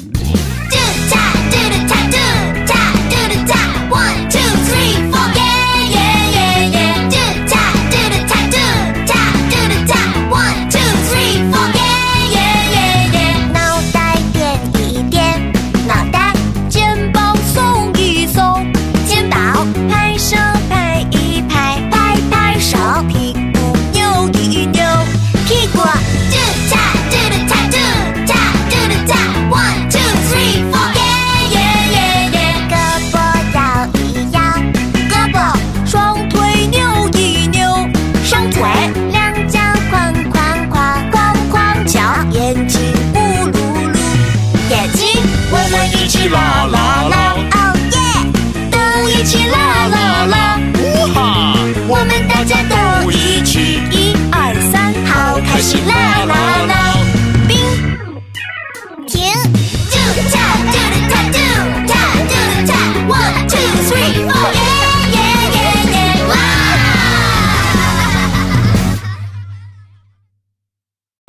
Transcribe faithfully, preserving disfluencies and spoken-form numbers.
啦啦啦， 哦耶！都一起啦啦啦， 呜哈！ 我们大家都一起，一二三，好开心啦！